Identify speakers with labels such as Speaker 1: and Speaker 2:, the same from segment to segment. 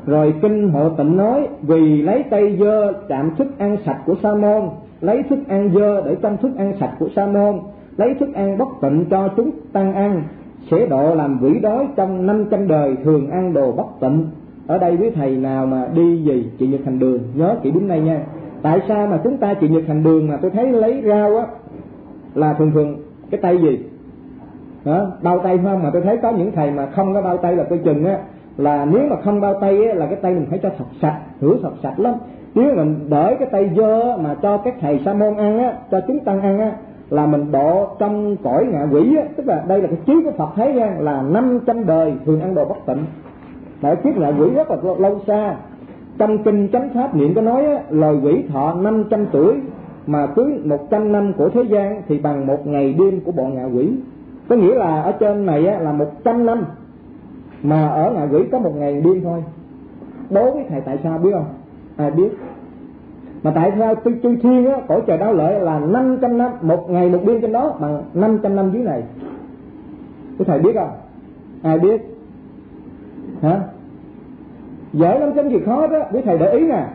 Speaker 1: Rồi kinh Hộ Tịnh nói vì lấy tay dơ chạm thức ăn sạch của Sa môn, lấy thức ăn dơ để trong thức ăn sạch của Sa môn, lấy thức ăn bất tịnh cho chúng tăng ăn, sẽ độ làm quỷ đói trong 500 đời thường ăn đồ bất tịnh. Ở đây quý thầy nào mà đi gì chịu nhật hành đường nhớ kỹ đến đây nha. Tại sao mà chúng ta chịu nhật hành đường mà tôi thấy lấy rau á là thường cái tay gì đó, bao tay không, mà tôi thấy có những thầy mà không có bao tay là tôi chừng á là nếu mà không bao tay á là cái tay mình phải cho thật sạch, rửa thật sạch lắm. Nếu mình đợi cái tay dơ mà cho các thầy sa môn ăn á, cho chúng tăng ăn á, là mình độ trong cõi ngạ quỷ á, tức là đây là cái chí của Phật thấy nha, là 500 đời thường ăn đồ bất tịnh. Mà kiếp ngạ quỷ rất là lâu xa. Trong kinh Chánh Pháp Niệm có nói á, loài quỷ thọ 500 tuổi mà cứ 100 năm của thế gian thì bằng một ngày đêm của bọn ngạ quỷ. Có nghĩa là ở trên này á, là 100 năm mà ở ngạ quỷ có một ngày đêm thôi. Đố với thầy tại sao biết không? Ai biết? Mà tại sao chư thiên á, cõi trời Đau Lợi là 500 năm, một ngày một đêm trên đó bằng 500 năm dưới này. Quý thầy biết không? Ai biết? Hả? Dễ lắm chứ gì khó đó. Quý thầy để ý nè,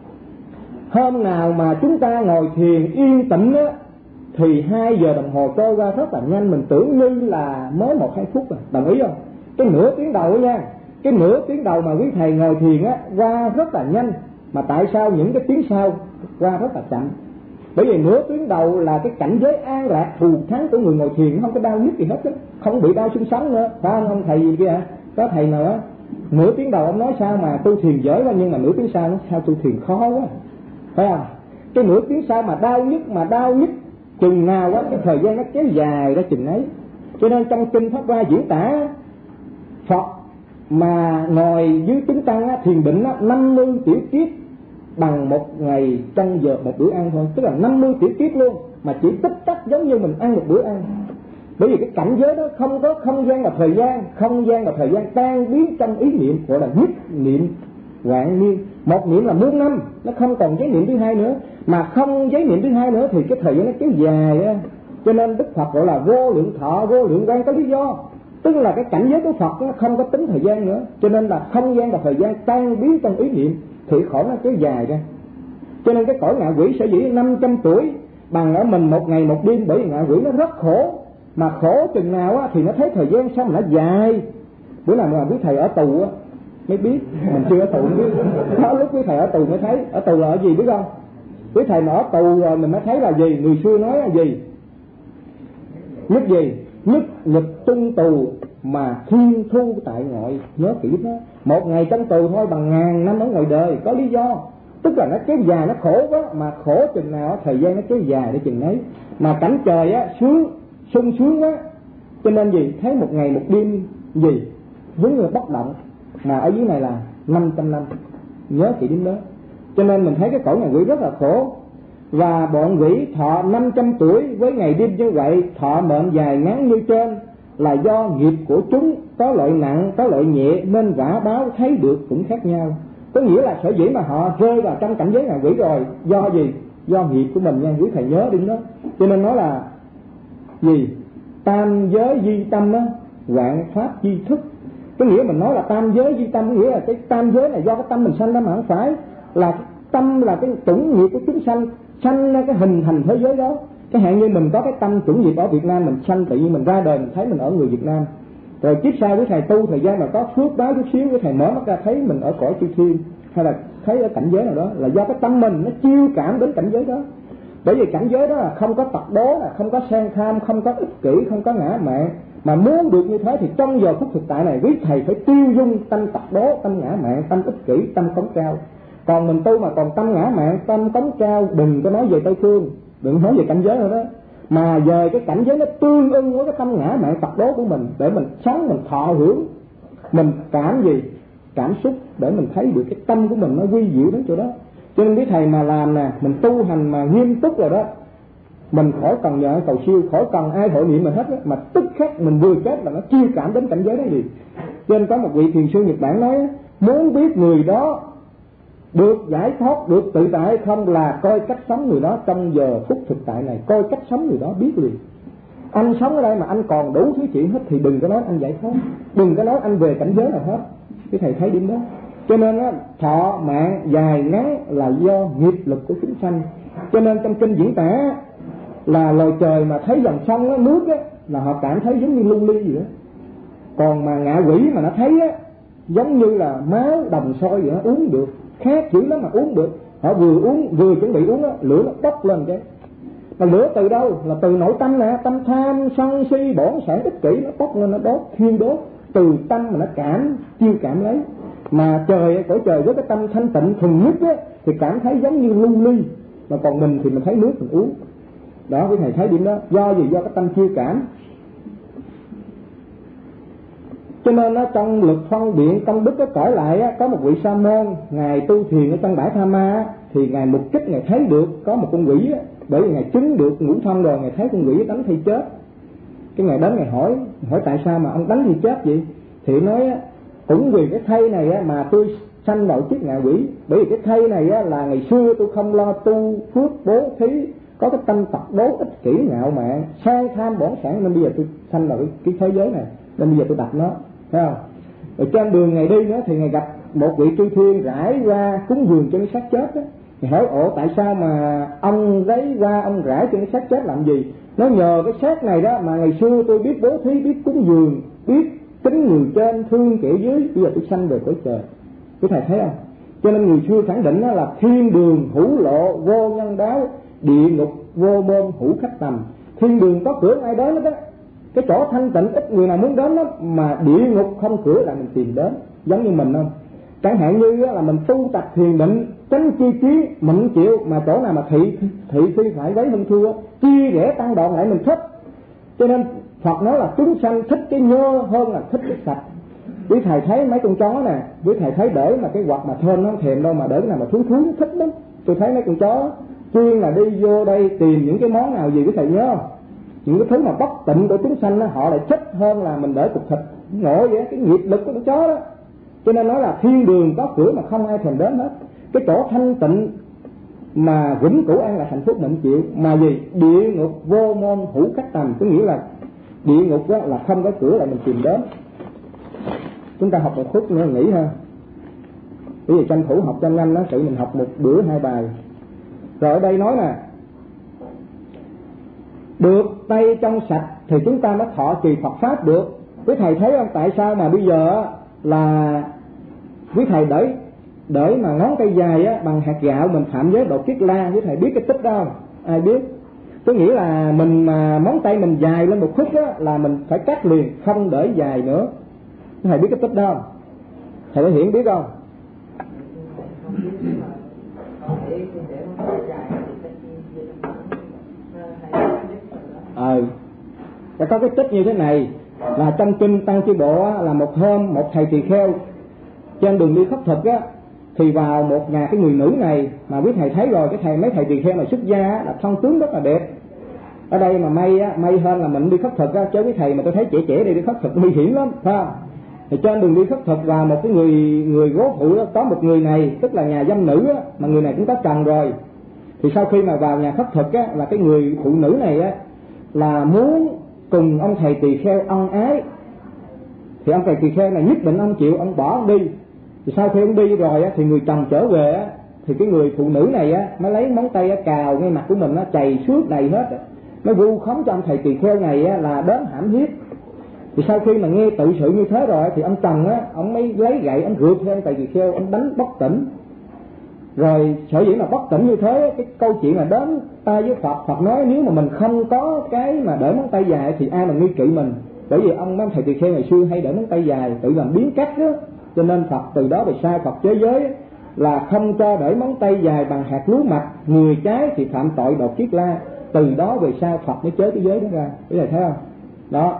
Speaker 1: hôm nào mà chúng ta ngồi thiền yên tĩnh á thì 2 giờ đồng hồ trôi qua rất là nhanh, mình tưởng như là mới 1-2 phút rồi. Đồng ý không? Cái nửa tiếng đầu nha, cái nửa tiếng đầu mà quý thầy ngồi thiền á qua rất là nhanh. Mà tại sao những cái tiếng sau qua rất là chậm? Bởi vì nửa tiếng đầu là cái cảnh giới an lạc thù thắng của người ngồi thiền, không có đau nhức gì hết á, không bị đau xương sống nữa, phải không ông thầy gì kia? Có thầy nào á nửa tiếng đầu ông nói sao mà tu thiền dễ quá, nhưng mà nửa tiếng sau nó sao tu thiền khó quá, phải không? Cái nửa tiếng sau mà đau nhức chừng nào á, cái thời gian nó kéo dài ra chừng ấy. Cho nên trong kinh Pháp Hoa diễn tả Phật mà ngồi dưới chúng tăng á, thiền định á, 50 tiểu kiếp bằng một ngày trong giờ một bữa ăn thôi, tức là 50 tiểu kiếp luôn, mà chỉ tích tắc giống như mình ăn một bữa ăn. Bởi vì cái cảnh giới đó không có không gian và thời gian, không gian và thời gian tan biến trong ý niệm, gọi là nhất niệm vạn niên. Một niệm là muôn năm, nó không còn giấy niệm thứ hai nữa, mà không giấy niệm thứ hai nữa thì cái thời gian nó kéo dài á. Cho nên Đức Phật gọi là vô lượng thọ, vô lượng quan có lý do. Tức là cái cảnh giới của Phật nó không có tính thời gian nữa, cho nên là không gian và thời gian tan biến trong ý niệm thì khổ nó kéo dài ra. Cho nên cái cõi ngạ quỷ sở dĩ 500 tuổi bằng ở mình một ngày một đêm, bởi vì ngạ quỷ nó rất khổ. Mà khổ chừng nào á thì nó thấy thời gian sao mà nó dài. Bữa nào mà quý thầy ở tù á mới biết, mình chưa ở tù mới biết. Có lúc quý thầy ở tù mới thấy. Ở tù là ở gì biết không? Quý thầy mà ở tù rồi mình mới thấy là gì. Người xưa nói là gì? Nhất gì? Nhất nghịch chung tù mà thiên thu tại ngoại. Nhớ kỹ đó. Một ngày trong tù thôi bằng 1000 năm ở ngoài đời. Có lý do. Tức là nó kéo dài, nó khổ quá. Mà khổ chừng nào thời gian nó kéo dài để chừng ấy. Mà cảnh trời á sung sướng quá, cho nên gì thấy một ngày một đêm gì giống như bất động, mà ở dưới này là 500 năm. Nhớ kỹ điểm đó. Cho nên mình thấy cái cõi ngạ quỷ rất là khổ. Và bọn quỷ thọ 500 tuổi với ngày đêm như vậy, thọ mệnh dài ngắn như trên là do nghiệp của chúng, có loại nặng có loại nhẹ, nên vả báo thấy được cũng khác nhau. Có nghĩa là sở dĩ mà họ rơi vào trong cảnh giới ngạ quỷ rồi do gì? Do nghiệp của mình nha, quý thầy nhớ điểm đó. Cho nên nói là gì? Tam giới di tâm á, vạn pháp di thức. Cái nghĩa mình nói là tam giới di tâm, nghĩa là cái tam giới này do cái tâm mình sanh ra, mà không phải là tâm là cái chủng nghiệp của chúng sanh ra cái hình thành thế giới đó. Cái hạn như mình có cái tâm chủng nghiệp ở Việt Nam, mình sanh tự nhiên mình ra đời mình thấy mình ở người Việt Nam. Rồi kiếp sau với thầy tu thời gian mà có phước báo chút xíu, với thầy mở mắt ra thấy mình ở cõi chư thiên, hay là thấy ở cảnh giới nào đó, là do cái tâm mình nó chiêu cảm đến cảnh giới đó. Bởi vì cảnh giới đó là không có tật đố, là không có sang tham, không có ích kỷ, không có ngã mạn. Mà muốn được như thế thì trong giờ phút thực tại này quý thầy phải tiêu dung tâm tật đố, tâm ngã mạn, tâm ích kỷ, tâm cống cao. Còn mình tu mà còn tâm ngã mạn, tâm cống cao, đừng có nói về Tây Phương, đừng nói về cảnh giới nữa đó. Mà về cái cảnh giới nó tương ưng với cái tâm ngã mạn tật đố của mình, để mình sống, mình thọ hưởng, mình cảm gì? Cảm xúc, để mình thấy được cái tâm của mình nó quy diệu đến chỗ đó. Cho nên quý thầy mà làm nè, mình tu hành mà nghiêm túc rồi đó, mình khỏi cần nhờ cầu siêu, khỏi cần ai hộ niệm mình hết đó, mà tức khắc mình vừa chết là nó chiêu cảm đến cảnh giới đó liền. Cho nên có một vị thiền sư Nhật Bản nói, muốn biết người đó được giải thoát, được tự tại hay không là coi cách sống người đó trong giờ phút thực tại này, coi cách sống người đó biết liền. Anh sống ở đây mà anh còn đủ thứ chuyện hết thì đừng có nói anh giải thoát, đừng có nói anh về cảnh giới nào hết. Cái thầy thấy điểm đó. Cho nên á, thọ mạng dài ngắn là do nghiệp lực của chúng sanh. Cho nên trong kinh diễn tả là loài trời mà thấy dòng sông á, nước á, là họ cảm thấy giống như lưu ly vậy đó. Còn mà ngạ quỷ mà nó thấy á, giống như là máu đồng sôi vậy đó, uống được, khát dữ lắm mà uống được. Họ vừa chuẩn bị uống á, lửa nó bốc lên cái. Mà lửa từ đâu? Là từ nội tâm nè, tâm tham, sân si, bổn sản ích kỷ, nó bốc lên, nó đốt, thiêu đốt. Từ tâm mà nó chiêu cảm lấy. Mà trời, cõi trời với cái tâm thanh tịnh thuần nhất á, thì cảm thấy giống như lưu ly. Mà còn mình thì mình thấy nước mình uống. Đó, quý thầy thấy điểm đó. Do gì? Do cái tâm chiêu cảm. Cho nên á, trong luật phân biện công đức cõi lại á, có một vị sa môn, ngài tu thiền ở trong bãi Tha Ma á, thì ngài mục kích, ngài thấy được có một con quỷ á, bởi vì ngài chứng được ngũ thông rồi, ngài thấy con quỷ đánh thi chết. Cái ngài đến ngài hỏi tại sao mà ông đánh thi chết vậy? Thì nói á, cũng vì cái thây này á, mà tôi sanh vào kiếp ngạ quỷ. Bởi vì cái thây này á, là ngày xưa tôi không lo tu phước bố thí, có cái tâm tập đố ích kỷ ngạo mạn, sang tham bổn sản, nên bây giờ tôi sanh vào cái thế giới này, nên bây giờ tôi đặt nó, thấy không? Ở trên đường ngày đi nữa thì ngài gặp một vị chư thiên rải qua cúng dường cho cái xác chết á. Ngài hỏi tại sao mà ông lấy qua ông rải cho cái xác chết làm gì? Nó nhờ cái xác này đó mà ngày xưa tôi biết bố thí, biết cúng dường, biết tính người trên, thương kẻ dưới, bây giờ tôi sanh về cõi trời. Quý thầy thấy không? Cho nên người xưa khẳng định là thiên đường hữu lộ vô nhân báo, địa ngục vô môn hữu khách tầm. Thiên đường có cửa ai đến đó, cái chỗ thanh tịnh ít người nào muốn đến đó, mà địa ngục không cửa là mình tìm đến. Giống như mình không? Chẳng hạn như là mình tu tập thiền định, tránh chi trí, mịn chịu, mà chỗ nào mà thị phi phải lấy hơn thua, chia rẽ tăng đoạn lại mình thích. Cho nên Phật nói là chúng sanh thích cái nhơ hơn là thích cái sạch. Quý thầy thấy mấy con chó nè, quý thầy thấy để mà cái quạt mà thơm nó không thèm đâu, mà để cái nào mà thú thích lắm. Tôi thấy mấy con chó chuyên là đi vô đây tìm những cái món nào gì quý thầy nhớ không? Những cái thứ mà bất tịnh của chúng sanh đó, họ lại thích hơn là mình để cục thịt ngộ vậy, cái nghiệp lực của con chó đó. Cho nên nói là thiên đường có cửa mà không ai thèm đến hết. Cái chỗ thanh tịnh mà vĩnh cửu an là hạnh phúc mình chịu. Mà gì? Địa ngục vô môn hữu khách tầm, có nghĩa là địa ngục đó là không có cửa lại mình tìm đến. Chúng ta học một phút nữa nghỉ ha. Bây giờ tranh thủ học cho nhanh đó, tự mình học một bữa 2 bài. Rồi ở đây nói nè, được tay trong sạch thì chúng ta mới thọ trì Phật pháp được. Quý thầy thấy không? Tại sao mà bây giờ là quý thầy để mà ngón tay dài á, bằng hạt gạo mình phạm giới độ kiết la, quý thầy biết cái tích đó không? Ai biết? Tôi nghĩ là mình mà móng tay mình dài lên một khúc á, là mình phải cắt liền, không để dài nữa. Quý thầy biết cái tích đó không? Thầy đã Hiển biết không? Có cái tích như thế này, là trong kinh Tăng Chi Bộ á, là một hôm một thầy tỳ kheo trên đường đi khất thực á, thì vào một nhà cái người nữ này, mà quý thầy thấy rồi, mấy thầy tỳ kheo này xuất gia á, là thân tướng rất là đẹp. Ở đây mà may hơn là mình đi khất thực á, chứ cái thầy mà tôi thấy trẻ đi khất thực nguy hiểm lắm, phải không? Thì trên đường đi khất thực vào một cái người gố phụ đó, có một người này, tức là nhà dâm nữ á, mà người này cũng có chồng rồi. Thì sau khi mà vào nhà khất thực á, là cái người phụ nữ này á là muốn cùng ông thầy tỳ kheo ân ái. Thì ông thầy tỳ kheo này nhất định ông chịu, ông bỏ ông đi. Thì sau khi ông đi rồi á, thì người chồng trở về á, thì cái người phụ nữ này á mới lấy móng tay á, cào ngay mặt của mình á, chày xước đầy hết á, mới vu khống cho ông thầy tỳ kheo này á, là đến hãm hiếp. Thì sau khi mà nghe tự sự như thế rồi thì ông chồng á, ông mới lấy gậy ông rượt theo ông thầy tỳ kheo, ông đánh bất tỉnh. Rồi sở dĩ mà bất tỉnh như thế, cái câu chuyện là đến tay với Phật. Phật nói nếu mà mình không có cái mà để móng tay dài thì ai mà nghi kỵ mình. Bởi vì ông thầy tỳ kheo ngày xưa hay để móng tay dài, tự làm biến cách đó. Cho nên Phật từ đó về sau Phật chế giới là không cho để móng tay dài bằng hạt lúa mạch, người trái thì phạm tội đột kiết la. Từ đó về sau Phật mới chế cái giới đó ra. Cái này thấy không? Đó.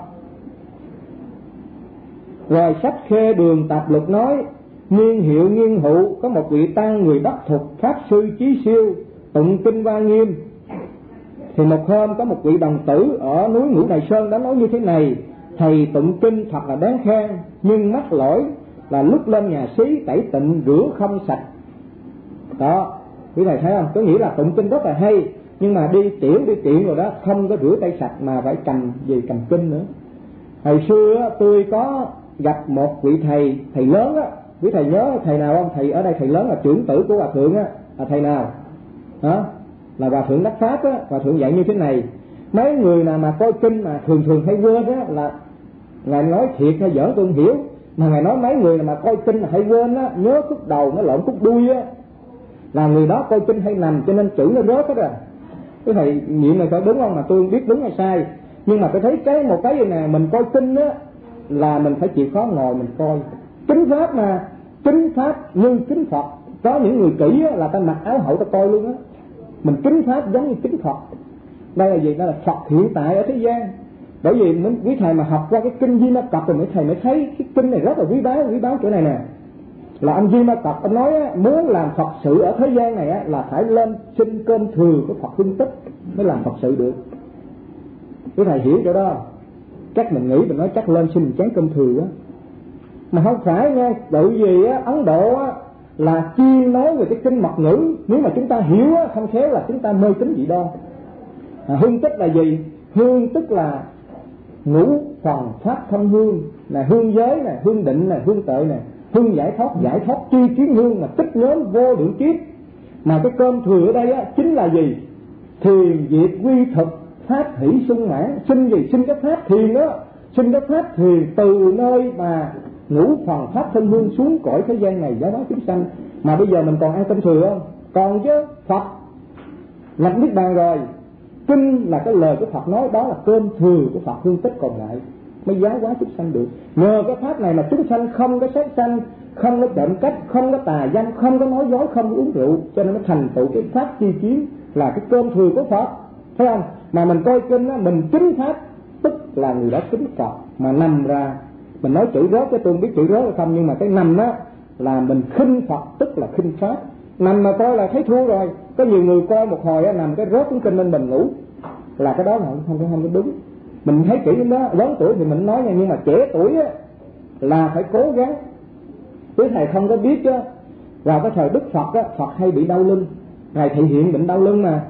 Speaker 1: Rồi sách Khê Đường Tạp Lục nói, niên hiệu Nghiên Hữu có một vị tăng người Bắc Thục, pháp sư chí siêu, tụng kinh Hoa Nghiêm. Thì một hôm có một vị đồng tử ở núi Ngũ Đài Sơn đã nói như thế này: thầy tụng kinh thật là đáng khen, nhưng mắc lỗi là lúc lên nhà xí tẩy tịnh rửa không sạch. Đó, quý thầy thấy không? Có nghĩa là tụng kinh rất là hay, nhưng mà đi tiện rồi đó, không có rửa tay sạch mà phải cầm kinh nữa. Hồi xưa tôi có gặp một vị thầy lớn á, Quý thầy nhớ thầy nào không? Thầy ở đây thầy lớn là trưởng tử của hòa thượng á, là thầy nào? Hả? Là hòa thượng Đắc Pháp á. Hòa thượng dạy như thế này: mấy người nào mà coi kinh mà thường hay quên á, là ngài nói thiệt hay giỡn tôi không hiểu, mà ngài nói mấy người nào mà coi kinh là hay quên á, nhớ khúc đầu nó lộn khúc đuôi á, là người đó coi kinh hay nằm, cho nên chữ nó rớt hết rồi. Cái thầy nghiệm này phải đúng không? Mà tôi không biết đúng hay sai, nhưng mà tôi thấy một cái này mình coi kinh á là mình phải chịu khó ngồi mình coi. Kính pháp mà, kính pháp như kính Phật. Có những người kỹ á, là ta mặc áo hậu ta coi luôn á. Mình kính pháp giống như kính Phật. Đây là gì? Đó là Phật hiện tại ở thế gian. Bởi vì quý thầy mà học qua cái kinh Di Ma Cật rồi thầy mới thấy cái kinh này rất là quý báu chỗ này nè. Là anh Di Ma Cật ông nói á, muốn làm Phật sự ở thế gian này á, là phải lên xin cơm thừa của Phật Hương Tích mới làm Phật sự được. Quý thầy hiểu chỗ đó. Chắc mình nghĩ mình nói chắc lên xin chén cơm thừa á, mà không phải nha. Bởi vì á, Ấn Độ á, là chuyên nói về cái kinh mật ngữ. Nếu mà chúng ta hiểu á, không khéo là chúng ta mê tín dị đoan. Hương tích là gì? Hương tức là ngũ phần pháp thân hương, là hương giới nè, hương định nè, hương tuệ nè, hương giải thoát tri kiến hương mà tích nhóm vô lượng kiếp. Mà cái cơm thừa ở đây á chính là gì? Thiền diệt quy thực, pháp hỷ sung mãn. Xin gì? Xin cái pháp thiền đó, xin cái pháp thiền từ nơi mà ngũ phần pháp thân hương xuống cõi thế gian này giáo hóa chúng sanh. Mà bây giờ mình còn ăn cơm thừa không? Còn chứ. Phật nhập niết bàn rồi, kinh là cái lời của Phật nói, đó là cơm thừa của Phật Hương Tích còn lại mới giáo hóa chúng sanh được. Nhờ cái pháp này mà chúng sanh không có sát sanh, không có trộm cắp, không có tà dâm, không có nói dối, không có uống rượu, cho nên nó thành tựu cái pháp chi kiến là cái cơm thừa của Phật, thấy không? Mà mình coi kinh á, mình kính pháp tức là người đó kính Phật. Mà nằm ra mình nói chữ rớt, cái tôi không biết chữ rớt hay không, nhưng mà cái nằm á là mình khinh Phật tức là khinh pháp. Nằm mà coi là thấy thua rồi. Có nhiều người coi một hồi á, nằm cái rớt cuốn kinh lên mình ngủ, là cái đó là không có đúng. Mình thấy kỹ đó, lớn tuổi thì mình nói nha, nhưng mà trẻ tuổi á là phải cố gắng. Quý thầy không có biết á, vào cái thời Đức Phật á, Phật hay bị đau lưng, ngài thị hiện bệnh đau lưng mà.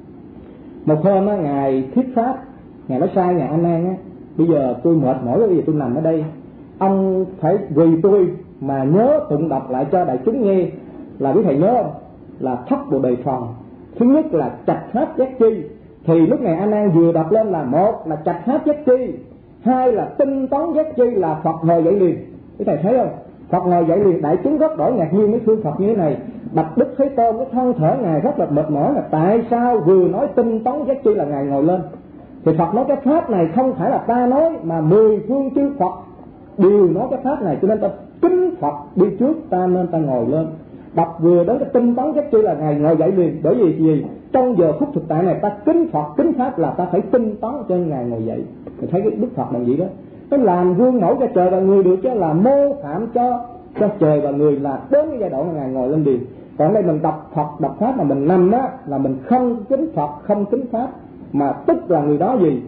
Speaker 1: Một hôm á, ngài thuyết pháp, ngài nói sai ngài A Nan á: bây giờ tôi mệt mỏi rồi, bây giờ tôi nằm ở đây, ông phải vì tôi mà nhớ tụng đọc lại cho đại chúng nghe. Là quý thầy nhớ không? Là thất bộ đề phần. Thứ nhất là trạch pháp giác chi. Thì lúc này A Nan vừa đọc lên là một là trạch pháp giác chi, hai là tinh tấn giác chi, là Phật ngồi dậy liền. Quý thầy thấy không? Phật ngồi dậy liền. Đại chúng rất đổi ngạc nhiên với phương Phật như thế này. Bạch Đức Thế Tôn cái thân thể ngài rất là mệt mỏi, là tại sao vừa nói tinh tấn giác chi là ngài ngồi lên. Thì Phật nói cái pháp này không phải là ta nói, mà 10 phương chư Phật đều nói cái pháp này, cho nên ta kính Phật đi trước ta nên ta ngồi lên. Đọc vừa đến cái tinh tấn giác chi là ngài ngồi dậy liền. Bởi vì gì? Trong giờ phút thực tại này ta kính Phật kính pháp là ta phải tinh tấn cho nên ngài ngồi dậy. Thì thấy cái Đức Phật là gì đó, nó làm gương mẫu cho trời và người được, chứ là mô phạm cho trời và người, là đến cái giai đoạn mà ngài ngồi lên liền. Còn đây mình đọc Phật đọc pháp mà mình nằm á, là mình không kính Phật không kính pháp, mà tức là người đó gì?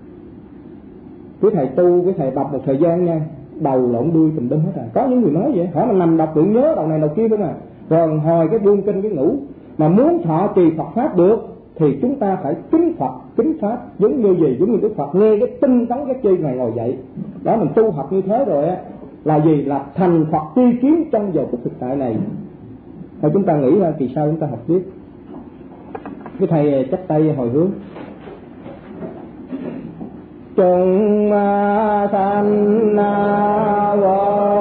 Speaker 1: Quý thầy tu, quý thầy đọc một thời gian nha, đầu lộn đuôi tùm lum hết rồi. Có những người nói vậy, hỏi mình nằm đọc tự nhớ đầu này đầu kia thôi mà, rồi hồi cái buông kinh cái ngủ. Mà muốn thọ trì Phật pháp được thì chúng ta phải kính Phật kính pháp, giống như gì? Giống như Đức Phật nghe cái tinh tấn giác chi ngài ngồi dậy đó. Mình tu học như thế rồi á là gì? Là thành Phật tri kiến trong giờ phút thực tại này. Thôi chúng ta nghĩ ra kỳ sau chúng ta học tiếp. Cái thầy chắp tay hồi hướng. Chúng sanh vô